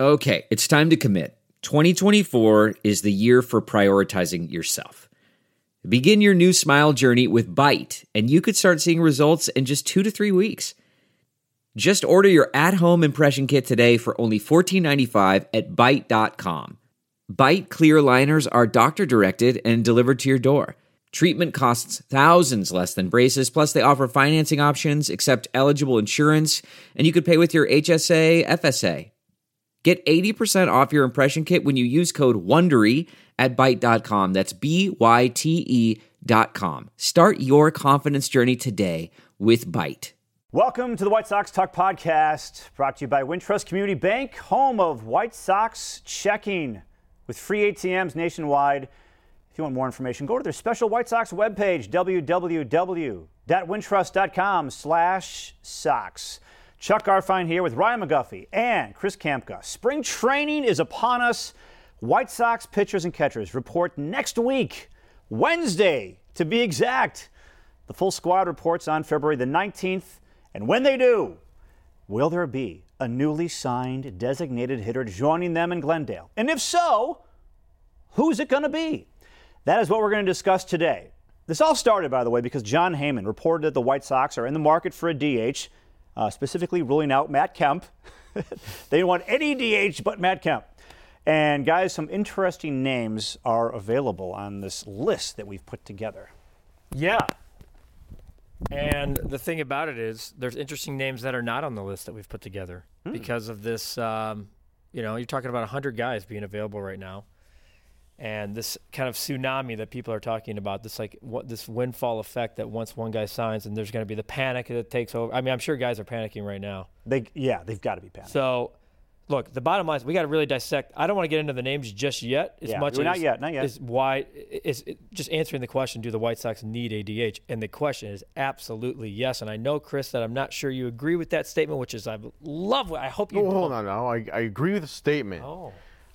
Okay, it's time to commit. 2024 is the year for prioritizing yourself. Begin your new smile journey with Byte, and you could start seeing results in just 2 to 3 weeks. Just order your at-home impression kit today for only $14.95 at Byte.com. Byte clear liners are doctor-directed and delivered to your door. Treatment costs thousands less than braces, plus they offer financing options, accept eligible insurance, and you could pay with your HSA, FSA. Get 80% off your impression kit when you use code WONDERY at Byte.com. That's BYTE.com. Start your confidence journey today with Byte. Welcome to the White Sox Talk Podcast, brought to you by Wintrust Community Bank, home of White Sox checking with free ATMs nationwide. If you want more information, go to their special White Sox webpage, www.wintrust.com/Sox. Chuck Garfien here with Ryan McGuffey and Chris Kamka. Spring training is upon us. White Sox pitchers and catchers report next week, Wednesday to be exact. The full squad reports on February the 19th. And when they do, will there be a newly signed designated hitter joining them in Glendale? And if so, who's it going to be? That is what we're going to discuss today. This all started, by the way, because Jon Heyman reported that the White Sox are in the market for a DH, specifically ruling out Matt Kemp. They didn't want any DH but Matt Kemp. And guys, some interesting names are available on this list that we've put together. Yeah. And the thing about it is there's interesting names that are not on the list that we've put together because of this, you're talking about 100 guys being available right now. And this kind of tsunami that people are talking about, this windfall effect that once one guy signs and there's going to be the panic that takes over. I mean, I'm sure guys are panicking right now. They've got to be panicking. So, look, the bottom line is we got to really dissect. I don't want to get into the names just yet. Not yet. Is just answering the question, do the White Sox need a DH? And the question is absolutely yes. And I know, Chris, that I'm not sure you agree with that statement, which is I hope you do. Hold on now. I agree with the statement. Oh.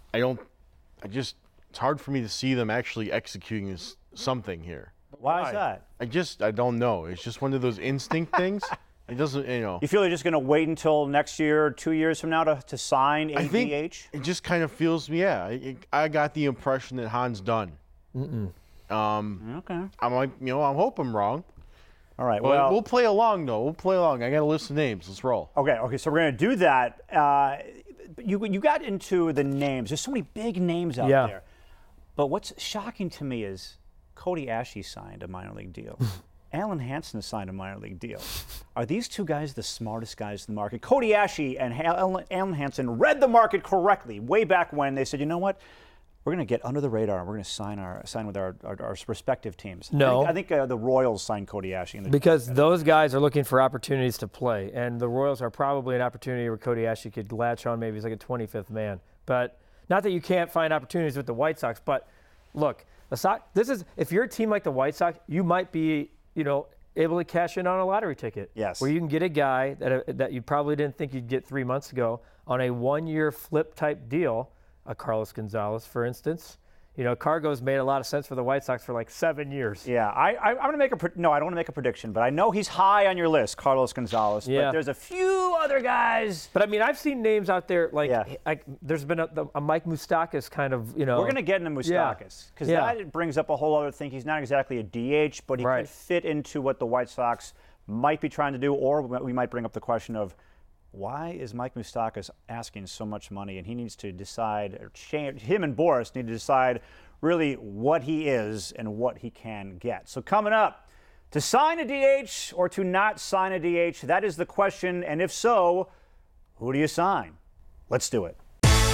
It's hard for me to see them actually executing something here. Why is that? I don't know. It's just one of those instinct things. It doesn't, You feel they're just going to wait until next year or 2 years from now to sign a DH? It just kind of feels, I got the impression that Han's done. Okay. I'm hope I'm wrong. All right, but we'll play along, though. I got a list of names. Let's roll. Okay, so we're going to do that. You got into the names. There's so many big names out there. But what's shocking to me is Cody Asche signed a minor league deal. Alan Hansen signed a minor league deal. Are these two guys the smartest guys in the market? Cody Asche and Alan Hansen read the market correctly way back when they said, you know what? We're going to get under the radar and we're going to sign with our respective teams. No. I think the Royals signed Cody Asche. Because those guys are looking for opportunities to play. And the Royals are probably an opportunity where Cody Asche could latch on. Maybe he's like a 25th man. But not that you can't find opportunities with the White Sox. But look, if you're a team like the White Sox, you might be able to cash in on a lottery ticket. Yes. Where you can get a guy that you probably didn't think you'd get 3 months ago on a 1-year flip type deal, a Carlos Gonzalez, for instance. Cargo's made a lot of sense for the White Sox for like 7 years. Yeah, I'm going to make I don't want to make a prediction, but I know he's high on your list, Carlos Gonzalez. Yeah. But there's a few other guys. But I mean, I've seen names out there like there's been a Mike Moustakas kind of, We're going to get into Moustakas because that brings up a whole other thing. He's not exactly a DH, but he could fit into what the White Sox might be trying to do, or we might bring up the question of why is Mike Moustakas asking so much money, and he needs to decide, or change. Him and Boris need to decide really what he is and what he can get. So coming up, to sign a DH or to not sign a DH, that is the question. And if so, who do you sign? Let's do it.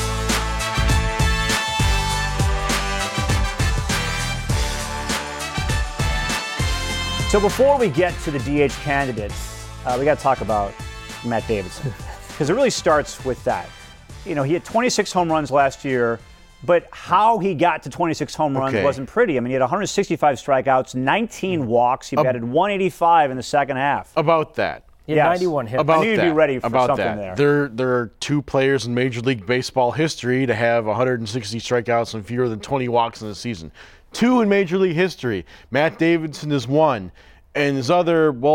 So before we get to the DH candidates, we got to talk about Matt Davidson, because it really starts with that. He had 26 home runs last year, but how he got to 26 home runs wasn't pretty. I mean, he had 165 strikeouts, 19 walks. He batted 185 in the second half. About that. He had 91 hits. I need to be ready for something there. There are two players in Major League Baseball history to have 160 strikeouts and fewer than 20 walks in the season. Two in Major League history. Matt Davidson is one. And his other,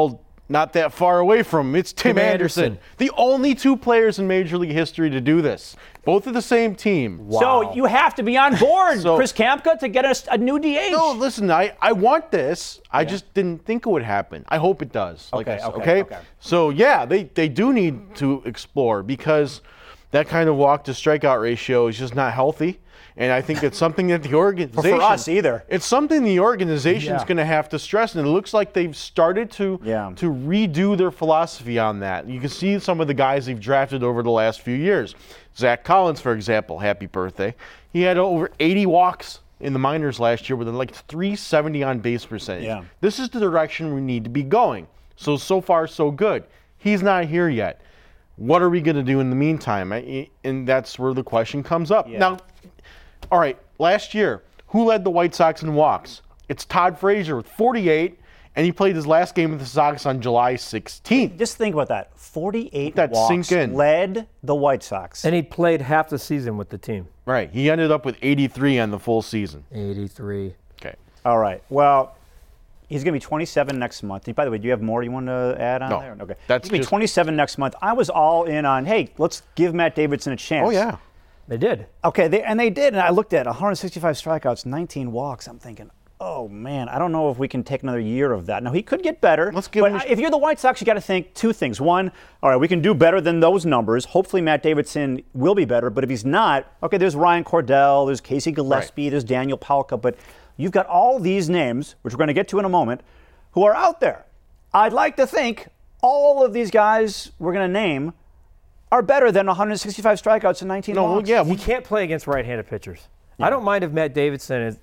not that far away from him. It's Tim Anderson. The only 2 players in Major League history to do this. Both of the same team. Wow. So you have to be on board, Chris Kamka, to get us a new DH. No, listen, I want this. I just didn't think it would happen. I hope it does. Okay. So, yeah, they do need to explore because that kind of walk to strikeout ratio is just not healthy. And I think it's something that the organization... For us either. It's something the organization's going to have to stress. And it looks like they've started to redo their philosophy on that. You can see some of the guys they've drafted over the last few years. Zach Collins, for example, happy birthday. He had over 80 walks in the minors last year with like 370 on base percentage. Yeah. This is the direction we need to be going. So far, so good. He's not here yet. What are we going to do in the meantime? And that's where the question comes up. Yeah. Now, all right, last year, who led the White Sox in walks? It's Todd Frazier with 48, and he played his last game with the Sox on July 16th. Just think about that. 48 that walks sink in. led the White Sox. And he played half the season with the team. Right. He ended up with 83 on the full season. 83. Okay. All right. Well, he's going to be 27 next month. By the way, do you have more you want to add on there? Okay. That's he's going to be 27 next month. I was all in on, hey, let's give Matt Davidson a chance. Oh, yeah. They did. Okay, they did. And I looked at 165 strikeouts, 19 walks. I'm thinking, oh, man, I don't know if we can take another year of that. Now, he could get better. Let's give him if you're the White Sox, you got to think 2 things. One, all right, we can do better than those numbers. Hopefully Matt Davidson will be better. But if he's not, okay, there's Ryan Cordell, there's Casey Gillespie, there's Daniel Palka. But you've got all these names, which we're going to get to in a moment, who are out there. I'd like to think all of these guys we're going to name are better than 165 strikeouts and 19 walks. Yeah, he can't play against right-handed pitchers. Yeah. I don't mind if Matt Davidson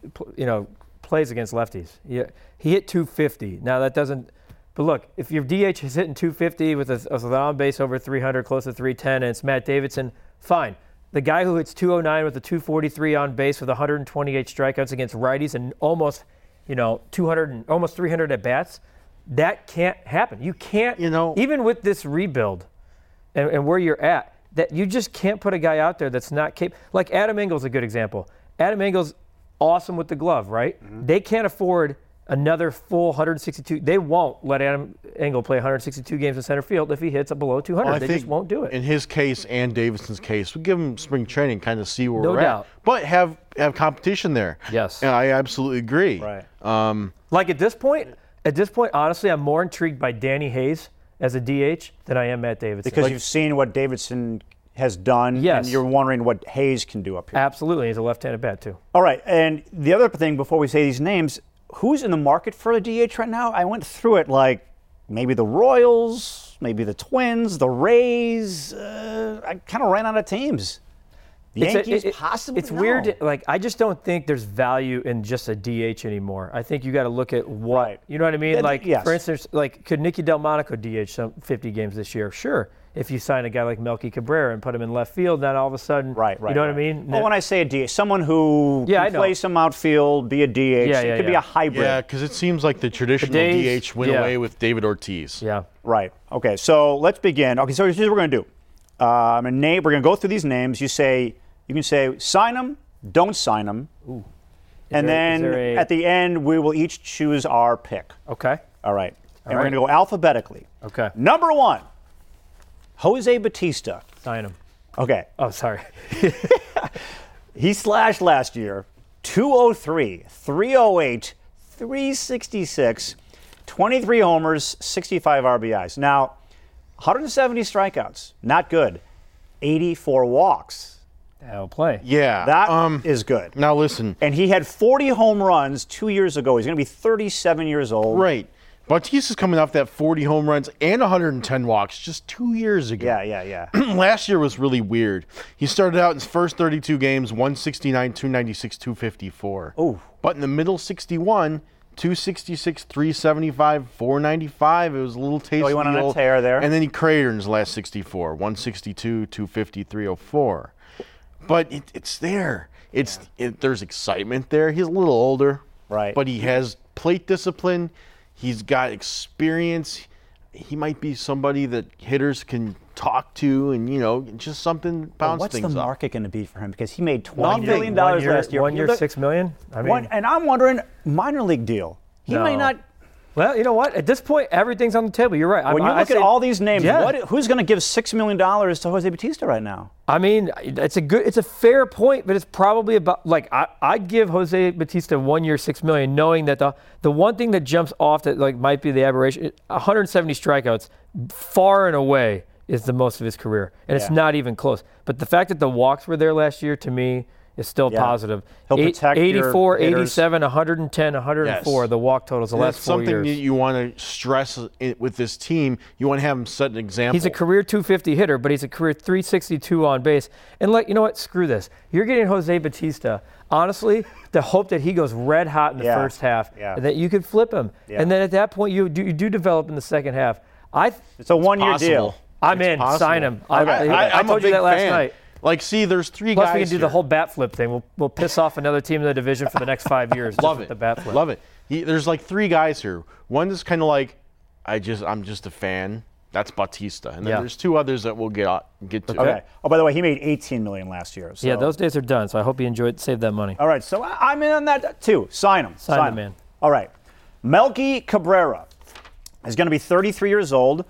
plays against lefties. He hit 250. Now that doesn't. But look, if your DH is hitting 250 with an on base over 300, close to 310, and it's Matt Davidson, fine. The guy who hits 209 with a 243 on base with 128 strikeouts against righties and almost, 200 and almost 300 at bats, that can't happen. You can't. Even with this rebuild. And where you're at, that you just can't put a guy out there that's not capable. Like Adam Engel's a good example. Adam Engel's awesome with the glove, right? Mm-hmm. They can't afford another full 162. They won't let Adam Engel play 162 games in center field if he hits a below 200. Well, they just won't do it. In his case and Davidson's case, we give him spring training, kind of see where we're at. But have competition there. Yes. And I absolutely agree. Right. Like at this point, honestly, I'm more intrigued by Danny Hayes as a DH than I am Matt Davidson. Because you've seen what Davidson has done, and you're wondering what Hayes can do up here. Absolutely. He's a left-handed bat, too. All right, and the other thing before we say these names, who's in the market for a DH right now? I went through it like maybe the Royals, maybe the Twins, the Rays. I kind of ran out of teams. Yankees, possibly. It's weird. Like, I just don't think there's value in just a DH anymore. I think you got to look at what. Right. You know what I mean? For instance, could Nicky Delmonico DH some 50 games this year? Sure. If you sign a guy like Melky Cabrera and put him in left field, then all of a sudden, you know what I mean? Well, when I say a DH, someone who can play some outfield, be a DH. It could be a hybrid. Yeah, because it seems like the traditional DH went away with David Ortiz. Yeah. Right. Okay, so let's begin. Okay, so here's what we're going to do. We're going to go through these names. You can say sign them, don't sign them. Ooh. And then at the end, we will each choose our pick. Okay. All right. And we're going to go alphabetically. Okay. Number 1, Jose Bautista. Sign him. Okay. Oh, sorry. He slashed last year 203, 308, 366, 23 homers, 65 RBIs. Now, 170 strikeouts, not good. 84 walks. That'll play. Yeah. That is good. Now listen. And he had 40 home runs 2 years ago. He's going to be 37 years old. Right. Bautista's coming off that 40 home runs and 110 walks just 2 years ago. Yeah. Last year was really weird. He started out in his first 32 games, 169, 296, 254. Oh. But in the middle 61, 266, 375, 495. It was a little tasty. Oh, he went on a tear there. And then he cratered in his last 64, 162, 250, 304. But it's there. There's excitement there. He's a little older. Right. But he has plate discipline. He's got experience. He might be somebody that hitters can talk to and, just something bounce what's things up. What's the market going to be for him? Because he made $20 million last year. 1 year, $6 million? And I'm wondering, minor league deal. He may not. Well, you know what? At this point, everything's on the table. You're right. When you look at all these names, who's going to give $6 million to Jose Bautista right now? I mean, it's a fair point, but it's probably about like I'd give Jose Bautista 1 year, $6 million, knowing that the one thing that jumps off that like might be the aberration, 170 strikeouts, far and away is the most of his career, and it's not even close. But the fact that the walks were there last year, to me, is still positive. He'll protect 84, 87, 110, 104, yes. The walk totals the last 4 years. That's something that you want to stress with this team. You want to have him set an example. He's a career 250 hitter, but he's a career 362 on base. And you know what? Screw this. You're getting Jose Bautista. Honestly, the hope that he goes red hot in the first half, and that you could flip him. Yeah. And then at that point, you do develop in the second half. It's a 1 year deal. I'm in. Possible. Sign him. I told you that last night. Like, see, there's three Plus guys. Plus, we can do the whole bat flip thing. We'll piss off another team in the division for the next 5 years. Love it. The bat flip. Love it. There's like three guys here. One is kind of like, I'm just a fan. That's Bautista, and then there's two others that we'll get to. Okay. Oh, by the way, he made $18 million last year. So. Yeah, those days are done. So I hope he saved that money. All right, so I'm in on that too. Sign him. Sign him, man. All right, Melky Cabrera is going to be 33 years old.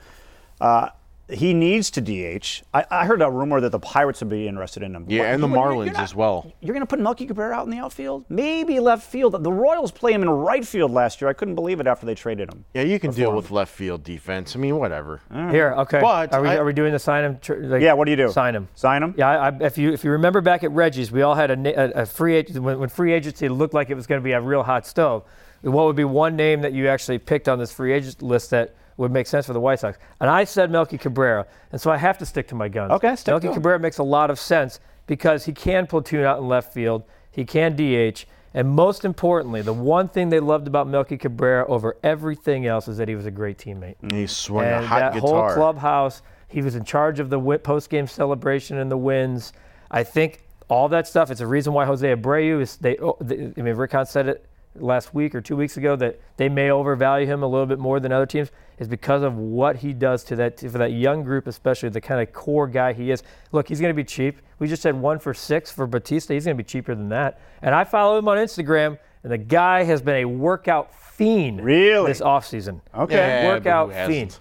He needs to DH. I heard a rumor that the Pirates would be interested in him. Yeah, and the Marlins as well. You're going to put Melky Cabrera out in the outfield? Maybe left field. The Royals play him in right field last year. I couldn't believe it after they traded him. Yeah, you can deal with left field defense. I mean, whatever. Here, okay. But are we doing the sign him? What do you do? Sign him. Sign him? Yeah, if you remember back at Reggie's, we all had a free agent. When free agency looked like it was going to be a real hot stove, what would be one name that you actually picked on this free agent list that would make sense for the White Sox? And I said Melky Cabrera, and so I have to stick to my guns. Okay, Melky Cabrera makes a lot of sense because he can platoon out in left field, he can DH, and most importantly, the one thing they loved about Melky Cabrera over everything else is that he was a great teammate. And he swung a hot that guitar. Whole clubhouse, he was in charge of the post-game celebration and the wins. I think all that stuff, it's a reason why Jose Abreu Rick Hahn said it last week or 2 weeks ago that they may overvalue him a little bit more than other teams, is because of what he does for that young group, especially the kind of core guy he is. Look, he's going to be cheap. We just said 1 for $6 for Bautista. He's going to be cheaper than that. And I follow him on Instagram, and the guy has been a workout fiend this offseason. Okay. Yeah, workout fiend.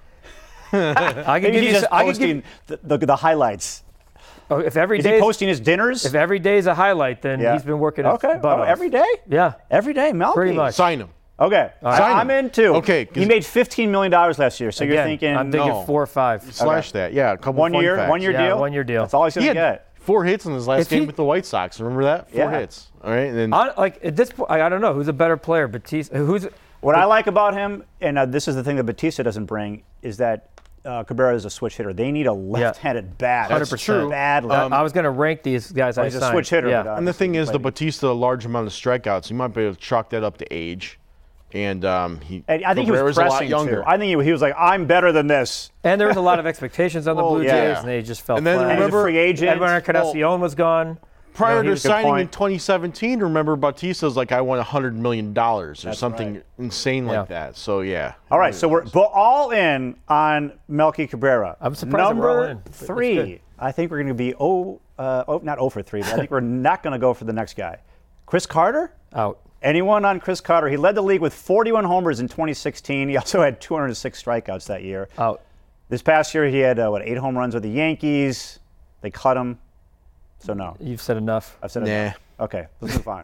I can give you the highlights. Oh, if every is day he posting his dinners? If every day is a highlight, then he's been working his butt off. Every day? Yeah. Every day, Melky? Pretty much. Sign him. Okay. I'm in too. Okay. He made $15 million last year, so you're thinking. I'm thinking 4 or 5. Slash that. Yeah, a couple 1 year? facts. 1 year deal? 1 year deal. That's all he's going to get. 4 hits in his last game with the White Sox. Remember that? 4 hits. All right. And then at this point, I don't know who's a better player, Bautista. What I like about him, and this is the thing that Bautista doesn't bring, is that Cabrera is a switch hitter. They need a left-handed bat. 100%. True. Badly. I was going to rank these guys. He's a switch hitter. Yeah. And the thing is, the Bautista, a large amount of strikeouts, you might be able to chalk that up to age. And I think he was pressing younger. too. I think he was like, I'm better than this. And there was a lot of expectations on the Blue Jays, and they just fell flat. And then remember, free agent. Edwin Encarnacion was gone. Prior to signing in 2017, remember, Bautista's like, I want $100 million or something insane like that. So, yeah. All right, so we're all in on Melky Cabrera. I'm surprised we're all in. Number 3, I think we're going to be not 0 for 3, but I think we're not going to go for the next guy. Chris Carter? Out. Anyone on Chris Carter? He led the league with 41 homers in 2016. He also had 206 strikeouts that year. Out. This past year, he had 8 home runs with the Yankees. They cut him. So no. You've said enough. I've said enough. Okay, let's move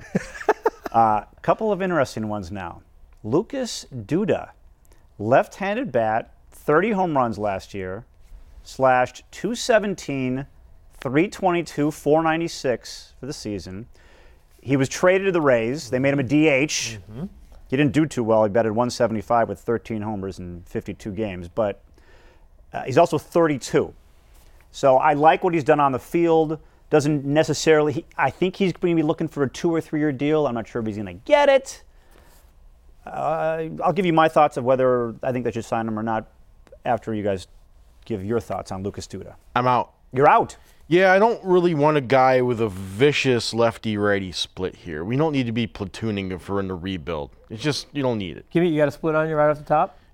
on. Couple of interesting ones now. Lucas Duda, left-handed bat, 30 home runs last year, slashed .217, .322, .496 for the season. He was traded to the Rays. They made him a DH. Mm-hmm. He didn't do too well. He batted .175 with 13 homers in 52 games, but he's also 32. So I like what he's done on the field. Doesn't necessarily. I think he's going to be looking for a 2 or 3 year deal. I'm not sure if he's going to get it. I'll give you my thoughts of whether I think they should sign him or not after you guys give your thoughts on Lucas Duda. I'm out. You're out. Yeah, I don't really want a guy with a vicious lefty-righty split here. We don't need to be platooning if we're in the rebuild. It's just, you don't need it. You got a split on you right off the top?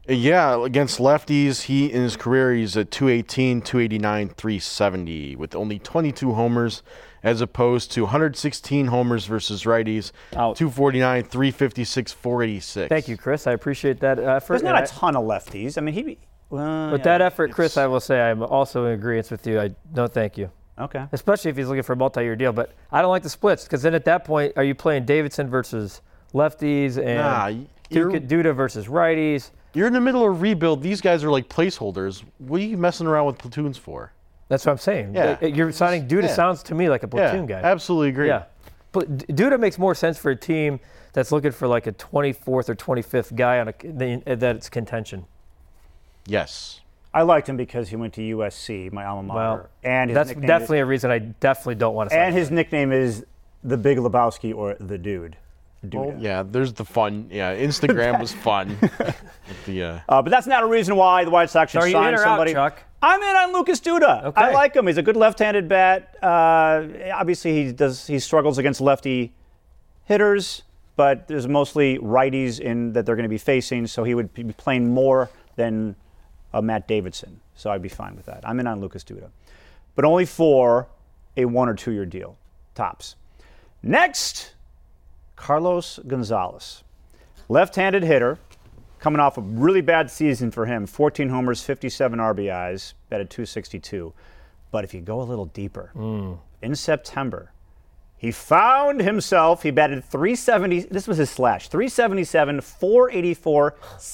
Yeah, against lefties, he in his career he's at 218, 289, 370 with only 22 homers, as opposed to 116 homers versus righties, 249, 356, 486. Thank you, Chris. I appreciate that effort. There's not a ton of lefties. I mean, that effort, Chris, I will say I'm also in agreement with you. No, thank you. Okay. Especially if he's looking for a multi-year deal. But I don't like the splits because then at that point, are you playing Davidson versus lefties and Duda versus righties? You're in the middle of rebuild. These guys are like placeholders. What are you messing around with platoons for? That's what I'm saying. Yeah. You're signing Duda sounds to me like a platoon guy. Absolutely agree. Yeah. But Duda makes more sense for a team that's looking for like a 24th or 25th guy on that's contention. Yes. I liked him because he went to USC, my alma mater. Well, and his that's nickname definitely a reason I definitely don't want to sign him. And his nickname is the Big Lebowski or the Dude. Well, yeah, there's the fun. Yeah, Instagram was fun. But that's not a reason why the White Sox should sign in or somebody. Out, Chuck? I'm in on Lucas Duda. Okay. I like him. He's a good left-handed bat. Obviously, he struggles against lefty hitters, but there's mostly righties that they're going to be facing, so he would be playing more than Matt Davidson. So I'd be fine with that. I'm in on Lucas Duda, but only for a 1 or 2 year deal, tops. Next, Carlos Gonzalez, left-handed hitter, coming off a really bad season for him. 14 homers, 57 RBIs, batted .262. But if you go a little deeper, in September, he found himself. He batted .370. This was his slash: .377, .484,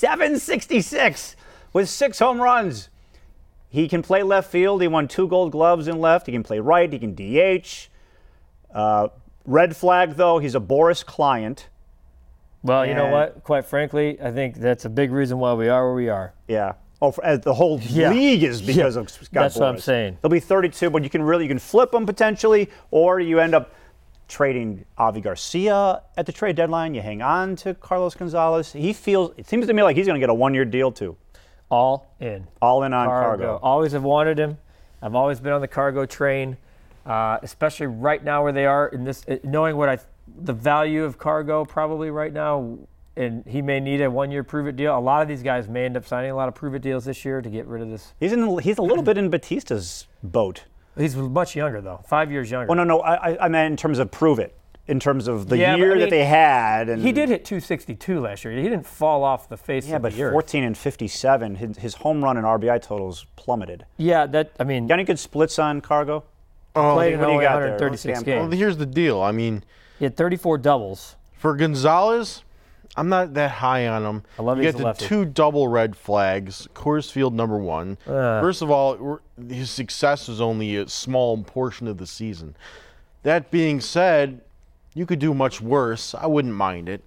.766 with 6 home runs. He can play left field. He won 2 Gold Gloves in left. He can play right. He can DH. Red flag, though, he's a Boris client. Well, you know what? Quite frankly, I think that's a big reason why we are where we are. Yeah. The whole league is because of Scott Boras. That's what I'm saying. They'll be 32, but you can flip them potentially, or you end up trading Avi Garcia at the trade deadline. You hang on to Carlos Gonzalez. It seems to me like he's going to get a 1 year deal too. All in on Cargo. Always have wanted him. I've always been on the Cargo train. Especially right now where they are in this, knowing the value of Cargo probably right now, and he may need a 1 year prove-it deal. A lot of these guys may end up signing a lot of prove-it deals this year to get rid of this. He's a little bit in Batista's boat. He's much younger though, 5 years younger. Well, no, I meant in terms of prove-it. In terms of the year that they had. And he did hit .262 last year. He didn't fall off the face of the earth. Yeah, but 14 and 57, his home run and RBI totals plummeted. Yeah, Got any good splits on Cargo? Played in what do you only got 136 games. Well, here's the deal. I mean, he had 34 doubles. For Gonzalez, I'm not that high on him. I love you get the 2 double red flags. Coors Field, number 1. First of all, his success was only a small portion of the season. That being said, you could do much worse. I wouldn't mind it.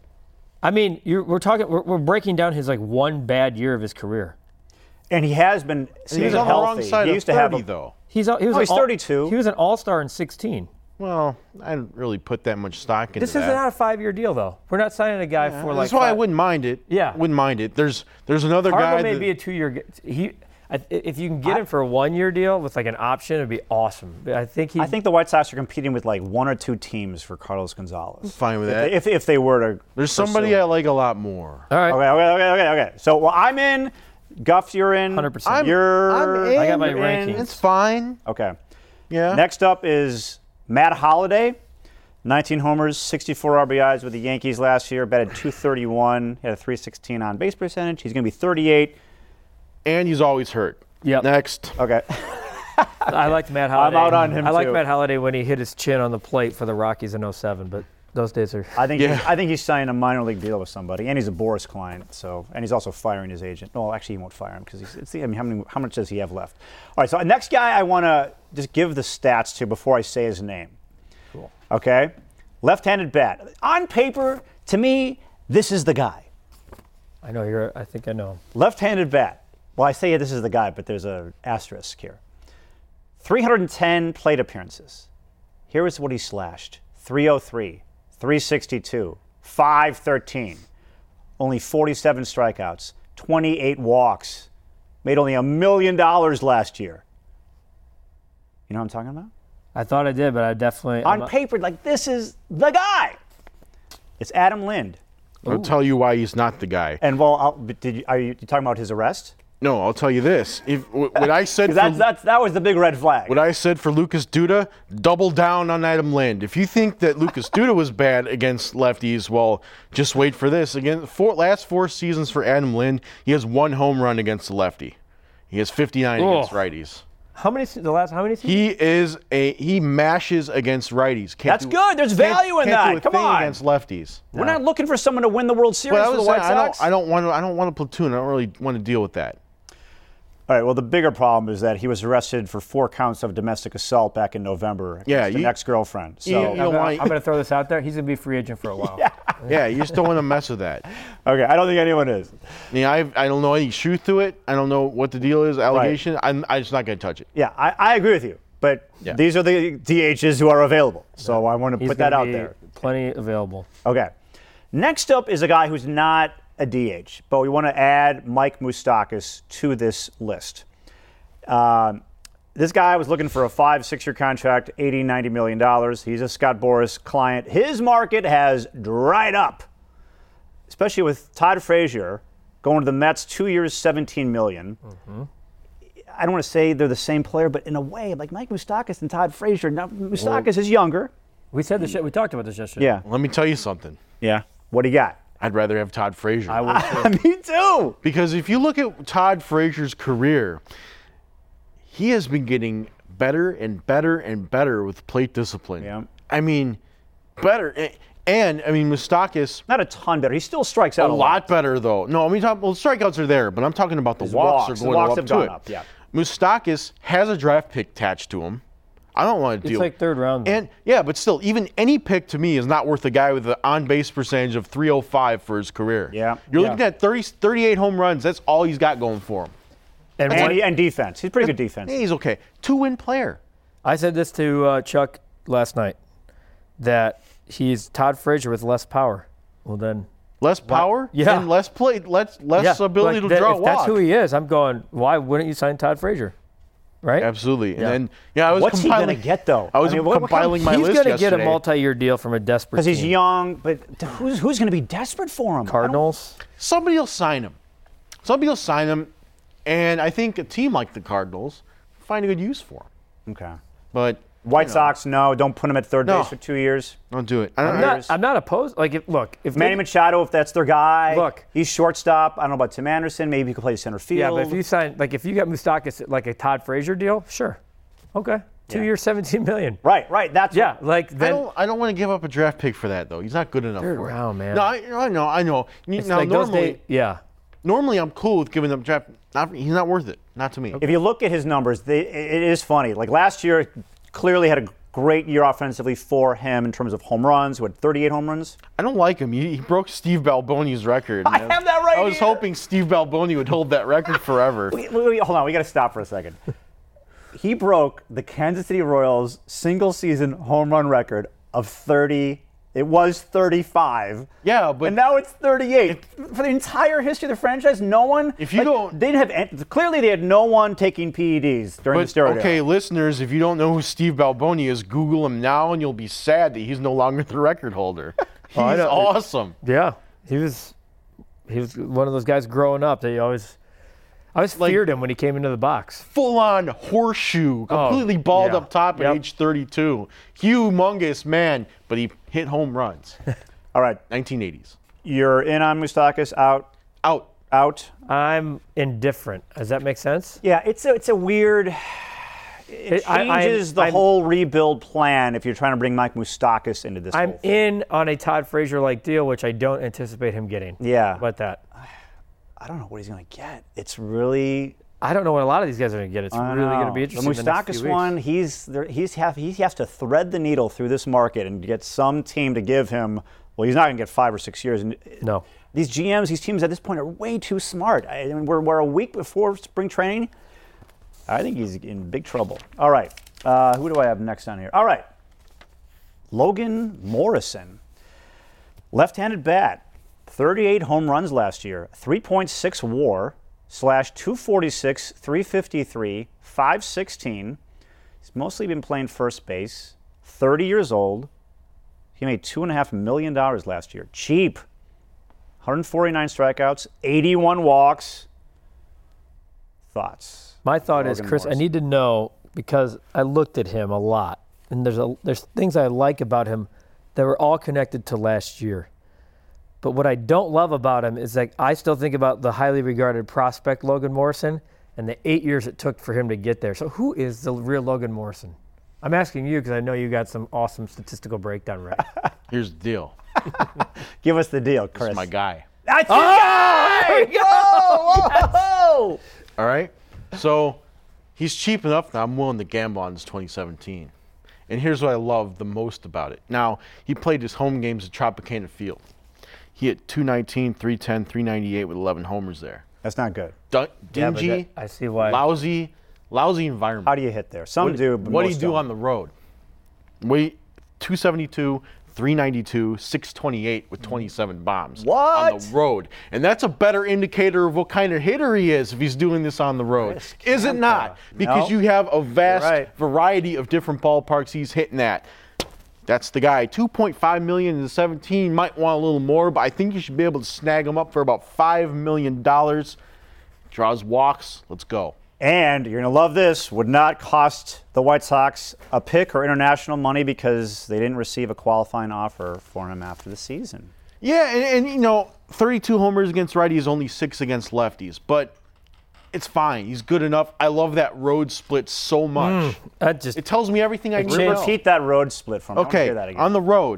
I mean, we're breaking down his one bad year of his career. And he has been he's on the wrong side of 30, though. He's 32. He was an all-star in 16. Well, I didn't really put that much stock into that. This is not a 5 year deal, though. We're not signing a guy for That's why I wouldn't mind it. Yeah. Wouldn't mind it. There's another guy. Cargo may be a 2 year. If you can get him for a 1 year deal with an option, it'd be awesome. I think the White Sox are competing with 1 or 2 teams for Carlos Gonzalez. I'm fine with that. If they were to. There's somebody I like a lot more. All right. Okay. So I'm in. Guff, you're in. 100%. I'm in. I got my rankings. It's fine. Okay. Yeah. Next up is Matt Holliday. 19 homers, 64 RBIs with the Yankees last year. Batted .231. Had a .316 on base percentage. He's going to be 38. And he's always hurt. Yep. Next. Okay. I liked Matt Holliday. I'm out on him, I like too. Matt Holliday when he hit his chin on the plate for the Rockies in 07, but those days are. I think he's signing a minor league deal with somebody, and he's a Boris client. And he's also firing his agent. No, actually, he won't fire him because how much does he have left? All right. So next guy I want to just give the stats to before I say his name. Cool. Okay. Left-handed bat. On paper, to me, this is the guy. I think I know. Left-handed bat. Well, I say this is the guy, but there's an asterisk here. 310 plate appearances. Here is what he slashed. 303, 362, 513. Only 47 strikeouts, 28 walks. Made only $1 million last year. You know what I'm talking about? I thought I did, but I definitely. On paper, this is the guy. It's Adam Lind. I'll tell you why he's not the guy. And are you talking about his arrest? No, I'll tell you this. What I said that was the big red flag. What I said for Lucas Duda, double down on Adam Lind. If you think that Lucas Duda was bad against lefties, well, just wait for this. Again, last 4 seasons for Adam Lind, he has 1 home run against the lefty. He has 59 against righties. How many seasons? He mashes against righties. That's good. There's value in that. Come on. Against lefties. We're not looking for someone to win the World Series for the White Sox. I don't want a platoon. I don't really want to deal with that. All right, well, the bigger problem is that he was arrested for 4 counts of domestic assault back in November against an ex-girlfriend. So I'm going to throw this out there. He's going to be a free agent for a while. Yeah, you just don't want to mess with that. Okay, I don't think anyone is. I don't know any truth to it. I don't know what the deal is, allegation. Right. I'm just not going to touch it. Yeah, I agree with you. But these are the DHs who are available. So I want to put that out there. Plenty available. Okay. Next up is a guy who's not a DH, but we want to add Mike Moustakas to this list. This guy was looking for a 5-6 year contract, $80-90 million. He's a Scott Boras client. His market has dried up, especially with Todd Frazier going to the Mets, 2 years, $17 million. Mm-hmm. I don't want to say they're the same player, but in a way, like Mike Moustakas and Todd Frazier. Now, Moustakas is younger. We said this. We talked about this yesterday. Yeah. Let me tell you something. Yeah. What do you got? I'd rather have Todd Frazier. I would too. Me too. Because if you look at Todd Frazier's career, he has been getting better and better and better with plate discipline. Yeah. I mean, better. And, I mean, Moustakas. Not a ton better. He still strikes out a lot better, though. No, I mean, strikeouts are there, but I'm talking about the walks are going up to it. Yeah. Moustakas has a draft pick attached to him. I don't want to deal. It's like 3rd round. And yeah, but still, even any pick to me is not worth a guy with an on-base percentage of .305 for his career. Yeah. You're looking at 38 home runs. That's all he's got going for him. And defense. He's pretty good defense. He's okay. 2-win player. I said this to Chuck last night, that he's Todd Frazier with less power. Well, then. Less power? Yeah. And less ability to draw a walk. If that's who he is, I'm going, why wouldn't you sign Todd Frazier? Right? Absolutely. Yeah. And then, I was What's he going to get, though? I was compiling my list He's going to get a yesterday. multi-year deal from a desperate Because he's team. young, but who's going to be desperate for him? Cardinals? Somebody will sign him. And I think a team like the Cardinals find a good use for him. Okay. But White Sox, no. Don't put him at third base for 2 years. Don't do it. I'm not opposed. Like, if Manny Machado, if that's their guy. Look. He's shortstop. I don't know about Tim Anderson. Maybe he could play center field. Yeah, but if you sign, like, if you got Moustakas like a Todd Frazier deal, sure. Okay. 2 years, $17 million. Right. That's like then. I don't want to give up a draft pick for that though. He's not good enough for it. Wow, man. No, I know. It's now like normally I'm cool with giving up draft. He's not worth it. Not to me. If you look at his numbers, it is funny. Like last year, clearly had a great year offensively for him in terms of home runs. What, 38 home runs? I don't like him. He broke Steve Balboni's record. I have that right I was here. hoping Steve Balboni would hold that record forever. Wait, hold on. We got to stop for a second. He broke the Kansas City Royals single-season home run record of 30. It was 35. Yeah, but and now it's 38. For the entire history of the franchise, no one. If you don't, they didn't have. Clearly, they had no one taking PEDs during the steroid okay, era. listeners, if you don't know who Steve Balboni is, Google him now, and you'll be sad that he's no longer the record holder. He's awesome. Yeah, he was one of those guys growing up. I always feared him when he came into the box. Full-on horseshoe, completely balled up top at age 32. Humongous man, but he hit home runs. All right. 1980s. You're in on Moustakas, out. I'm indifferent. Does that make sense? Yeah, it's a weird. It changes the whole rebuild plan if you're trying to bring Mike Moustakas into this. I'm in on a Todd Frazier-like deal, which I don't anticipate him getting. Yeah. How about that? I don't know what he's going to get. It's really. I don't know what a lot of these guys are going to get. It's really going to be interesting. The Moustakas one, he has to thread the needle through this market and get some team to give him. Well, he's not going to get 5 or 6 years. No. These GMs, these teams at this point are way too smart. I mean, we're a week before spring training. I think he's in big trouble. All right. Who do I have next on here? All right. Logan Morrison. Left-handed bat. 38 home runs last year. 3.6 WAR. /246, 353, 516. He's mostly been playing first base. 30 years old. He made $2.5 million last year. Cheap. 149 strikeouts, 81 walks. Thoughts? My thought is, Logan Chris, Morrison. I need to know, because I looked at him a lot, and there's things I like about him that were all connected to last year. But what I don't love about him is, like, I still think about the highly regarded prospect Logan Morrison and the 8 years it took for him to get there. So who is the real Logan Morrison? I'm asking you because I know you got some awesome statistical breakdown right. Here's the deal. Give us the deal, This Chris. is my guy. That's your guy! There you go! Whoa! All right? So he's cheap enough that I'm willing to gamble on his 2017. And here's what I love the most about it. Now, he played his home games at Tropicana Field. He hit 219, 310, 398 with 11 homers there. That's not good. Dingy, I see why. lousy environment. How do you hit there? Some do, but What do most you do don't. on the road? 272, 392, 628 with 27 bombs. What? On the road. And that's a better indicator of what kind of hitter he is if he's doing this on the road. Chris Is it Kamka. not? Because No. you have a vast right. variety of different ballparks he's hitting at. That's the guy. $2.5 million in the 17. Might want a little more, but I think you should be able to snag him up for about $5 million. Draws walks. Let's go. And you're going to love this. Would not cost the White Sox a pick or international money because they didn't receive a qualifying offer for him after the season. Yeah, and you know, 32 homers against righties, only 6 against lefties. But it's fine. He's good enough. I love that road split so much. It tells me everything I need to know. Repeat that road split for me. I want to Okay, hear that again. on the road,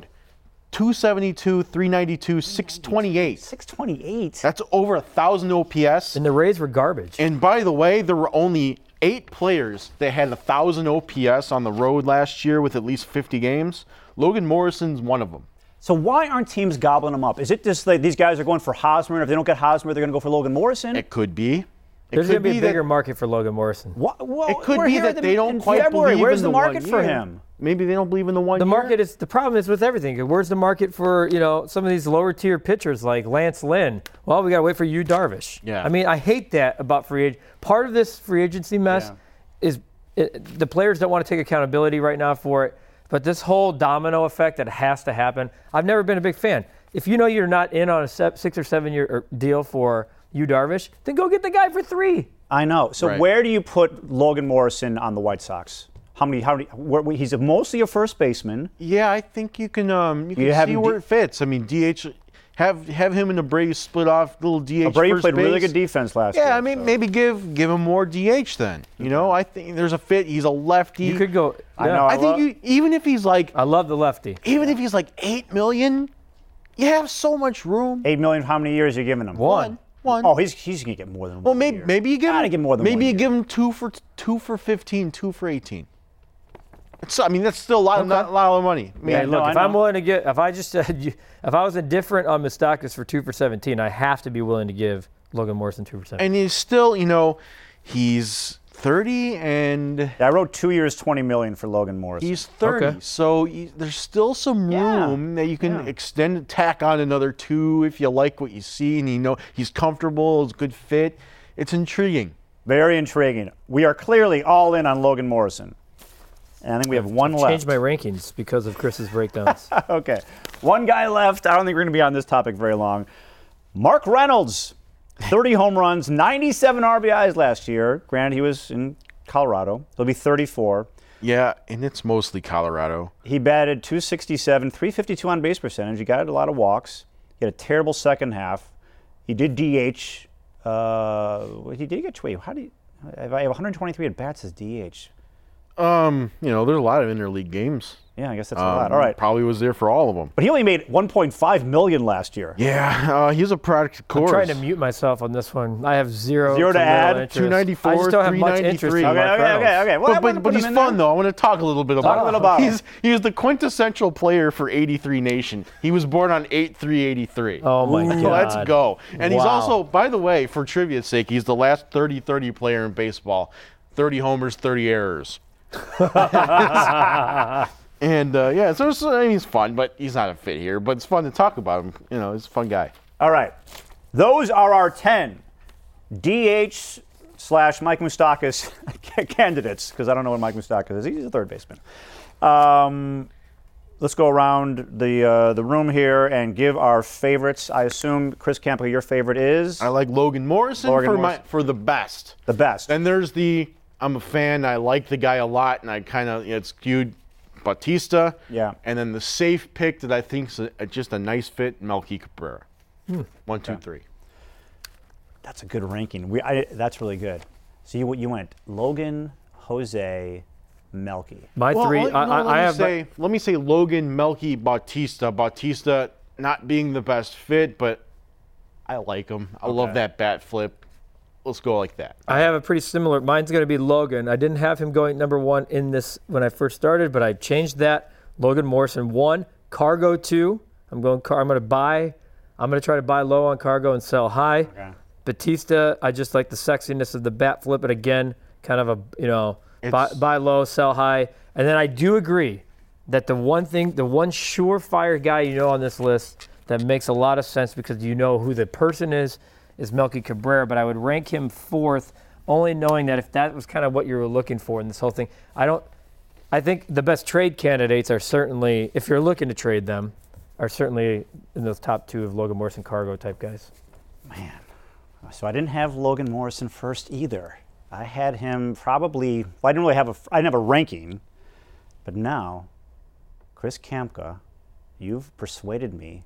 272, 392, 628. 628. That's over 1,000 OPS. And the Rays were garbage. And by the way, there were only 8 players that had 1,000 OPS on the road last year with at least 50 games. Logan Morrison's one of them. So why aren't teams gobbling them up? Is it just like these guys are going for Hosmer, and if they don't get Hosmer, they're going to go for Logan Morrison? It could be. There's going to be a that- bigger market for Logan Morrison. It could be that they don't quite February. believe Where's in the market 1 for year. him? Maybe they don't believe in the 1 The year. market is the problem is with everything. Where's the market for some of these lower tier pitchers like Lance Lynn? Well, we got to wait for Yu Darvish. Yeah. I mean, I hate that about free agent. Part of this free agency mess is the players don't want to take accountability right now for it. But this whole domino effect that has to happen, I've never been a big fan. If you know you're not in on a 6 or 7 year deal for Yu Darvish, then go get the guy for 3. I know. So Right. where do you put Logan Morrison on the White Sox? He's mostly a first baseman. Yeah, I think you can You have see him where it fits. I mean, DH, have him and the Braves split off little DH. Brady first played really base. good defense last year. Yeah, I mean, so. maybe give him more DH then. You know, I think there's a fit. He's a lefty. You could go. I yeah. know. I think even if he's like I love the lefty. $8 million, you have so much room. $8 million. How many years are you giving him? One. Oh, he's going to get more than Well, one. maybe you give Gotta him get more than maybe 1 you year. give him 2 for 15, 2 for 18. I mean, that's still a lot, not a lot of money. I mean, Yeah, Hey, look, no, I if I'm know. willing to get, if I just, if I was indifferent on Moustakas for 2 for 17, I have to be willing to give Logan Morrison 2 for 17. and he's still, he's 30 and Yeah, I wrote 2 years, $20 million for Logan Morrison. he's 30. Okay. So there's still some room that you can extend, tack on another 2 if you like what you see and he's comfortable, it's a good fit. It's intriguing. Very intriguing. We are clearly all in on Logan Morrison. And I think we have one left. Changed my rankings because of Chris's breakdowns. Okay. One guy left. I don't think we're going to be on this topic very long. Mark Reynolds, 30 home runs, 97 RBIs last year. Granted, he was in Colorado. He'll be 34. Yeah, and it's mostly Colorado. He batted .267, .352 on base percentage. He got a lot of walks. He had a terrible second half. He did DH. He did get wait. How do you? I have 123 at bats as DH. There's a lot of interleague games. Yeah, I guess that's a lot. All right, Probably was there for all of them. but he only made 1.5 million last year. Yeah, he's a product of I'm course. trying to mute myself on this one. I have zero Zero to little add? interest. 294, I just don't have much interest in 393. Mark Reynolds. Okay. Well, I wanna But put he's him in fun there. though. I want to talk a little bit about Talk a little about him. He's the quintessential player for 83 Nation. He was born on 8/3/83. Oh my God. Let's go. And he's Wow. also, by the way, for trivia's sake, he's the last 30-30 player in baseball. 30 homers, 30 errors. And he's fun, but he's not a fit here. But it's fun to talk about him. He's a fun guy. All right. Those are our 10 DH / Mike Moustakas candidates, because I don't know what Mike Moustakas is. He's a third baseman. let's go around the room here and give our favorites. I assume, Chris Kamka, your favorite is? I like Logan Morrison for the best. The best. Then there's I'm a fan. I like the guy a lot, and I kind of it's skewed Bautista. Yeah. And then the safe pick that I think is just a nice fit, Melky Cabrera. 1, 2, 3. That's a good ranking. That's really good. So you went Logan, Jose, Melky. My three. Let me say Logan, Melky, Bautista. Bautista not being the best fit, but I like him. I love that bat flip. Let's go like that. I have a pretty similar. Mine's going to be Logan. I didn't have him going number 1 in this when I first started, but I changed that. Logan Morrison 1, Cargo 2. I'm going to try to buy low on Cargo and sell high. Okay. Bautista, I just like the sexiness of the bat flip, but again, kind of buy low, sell high. And then I do agree that the one surefire guy on this list that makes a lot of sense because you know who the person is Melky Cabrera, but I would rank him 4th, only knowing that if that was kind of what you were looking for in this whole thing. I think the best trade candidates are certainly, if you're looking to trade them, are certainly in those top 2 of Logan Morrison Cargo type guys. Man. So I didn't have Logan Morrison first either. I had him probably, I didn't have a ranking, but now, Chris Kamka, you've persuaded me.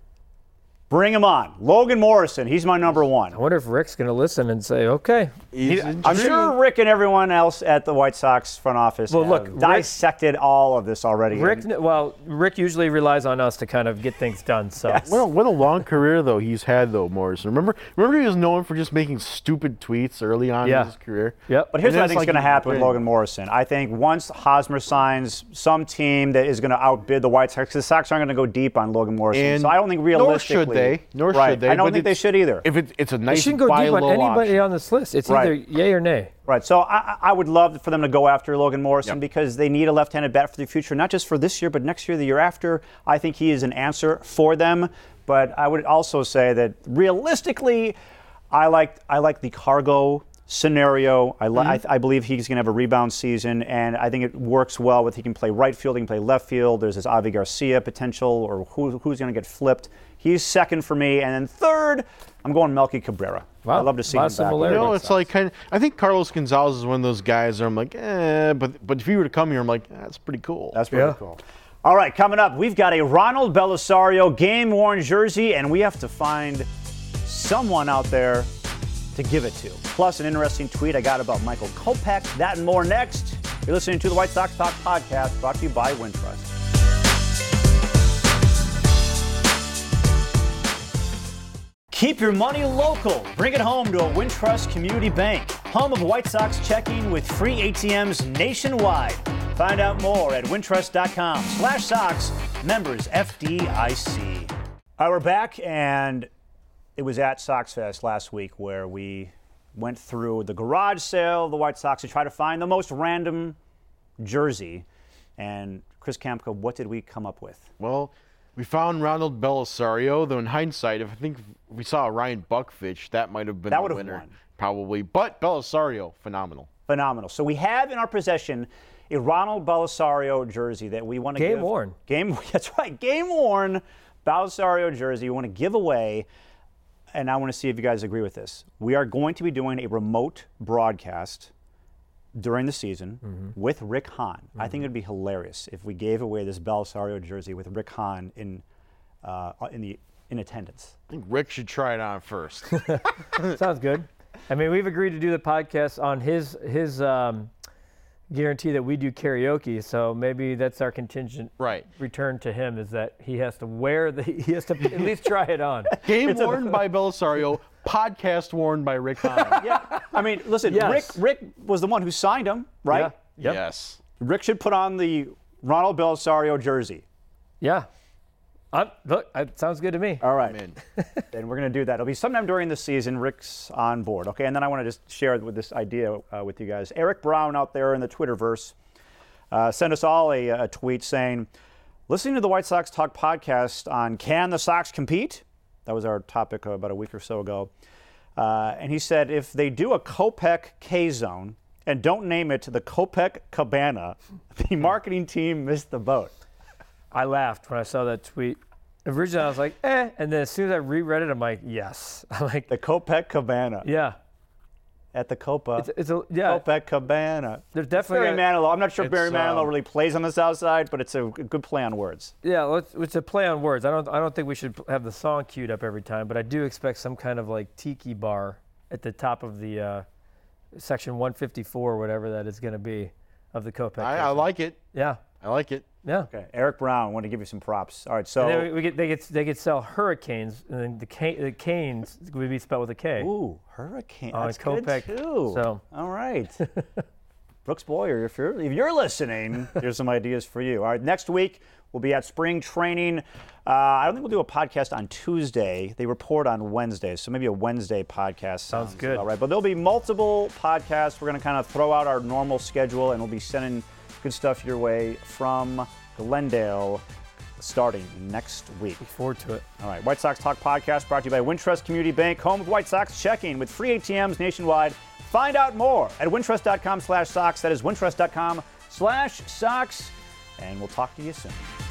Bring him on. Logan Morrison, he's my number 1. I wonder if Rick's going to listen and say, okay. I'm sure Rick and everyone else at the White Sox front office have dissected all of this already. Rick usually relies on us to kind of get things done. So Yes. What a long career though he's had though, Morrison. Remember he was known for just making stupid tweets early on in his career. Yep. But here's what I think is going to happen with Logan Morrison. I think once Hosmer signs some team that is going to outbid the White Sox, the Sox aren't going to go deep on Logan Morrison. So I don't think realistically. Nor should they. I don't think they should either. If it's a nice they shouldn't go deep on anybody on this list. It's either yay or nay. Right. So I would love for them to go after Logan Morrison because they need a left-handed bat for the future, not just for this year, but next year, the year after. I think he is an answer for them. But I would also say that realistically, I like the Cargo scenario. I believe he's going to have a rebound season, and I think it works well with he can play right field, he can play left field. There's this Avi Garcia potential, or who's going to get flipped. He's second for me, and then third, I'm going Melky Cabrera. Wow. I'd love to see him back. It's like I think Carlos Gonzalez is one of those guys where I'm like, but if he were to come here, I'm like, that's pretty cool. That's pretty cool. All right, coming up, we've got a Ronald Belisario game-worn jersey, and we have to find someone out there to give it to. Plus, an interesting tweet I got about Michael Kopech. That and more next. You're listening to the White Sox Talk podcast, brought to you by Wintrust. Keep your money local. Bring it home to a Wintrust Community Bank, home of White Sox checking with free ATMs nationwide. Find out more at wintrust.com/Sox, members FDIC. All right, we're back, and it was at Sox Fest last week where we went through the garage sale of the White Sox to try to find the most random jersey. And Chris Kamka, what did we come up with? Well, we found Ronald Belisario, though in hindsight, if we saw Ryan Buckfitch, that might have been the winner. Won. Probably. But Belisario, phenomenal. Phenomenal. So we have in our possession a Ronald Belisario jersey that we want to give. Game-worn. That's right. Game-worn Belisario jersey we want to give away. And I want to see if you guys agree with this. We are going to be doing a remote broadcast during the season with Rick Hahn. I think it would be hilarious if we gave away this Belisario jersey with Rick Hahn in attendance. I think Rick should try it on first. Sounds good. I mean, we've agreed to do the podcast on his guarantee that we do karaoke, so maybe that's our contingent return to him is that he has to at least try it on. Game worn by Belisario, podcast worn by Rick Hahn. Yeah. I mean, listen, Rick was the one who signed him, right? Yeah. Yep. Yes. Rick should put on the Ronald Belisario jersey. Yeah. Look, that sounds good to me. All right. Then we're going to do that. It'll be sometime during the season. Rick's on board. Okay, and then I want to just share with this idea with you guys. Eric Brown out there in the Twitterverse sent us all a tweet saying, listening to the White Sox Talk podcast on Can the Sox Compete? That was our topic about a week or so ago. And he said, if they do a Kopech K-Zone and don't name it the Kopech Cabana, the marketing team missed the boat. I laughed when I saw that tweet. Originally, I was like, and then as soon as I reread it, I'm like, yes. I'm like, the Copacabana. Yeah. At the Copa. It's yeah. Copacabana. There's definitely Barry Manilow. I'm not sure Barry Manilow really plays on the South Side, but it's a good play on words. Yeah, it's a play on words. I don't think we should have the song queued up every time, but I do expect some kind of like tiki bar at the top of the section 154, or whatever that is going to be, of the Copa. I like it. Yeah. I like it. Yeah. Okay. Eric Brown, want to give you some props. All right, so and then they could sell Hurricanes, and then the Canes would be spelled with a K. Ooh, Hurricane. That's Kopech, good too. So. All right. Brooks Boyer, if you're listening, here's some ideas for you. All right, next week we'll be at spring training. I don't think we'll do a podcast on Tuesday. They report on Wednesdays, so maybe a Wednesday podcast sounds good. All right, but there'll be multiple podcasts. We're going to kind of throw out our normal schedule, and we'll be sending good stuff your way from Glendale starting next week. Look forward to it. All right, White Sox Talk Podcast brought to you by Wintrust Community Bank, home of White Sox checking with free ATMs nationwide. Find out more at wintrust.com/Sox. That is wintrust.com/Sox. And we'll talk to you soon.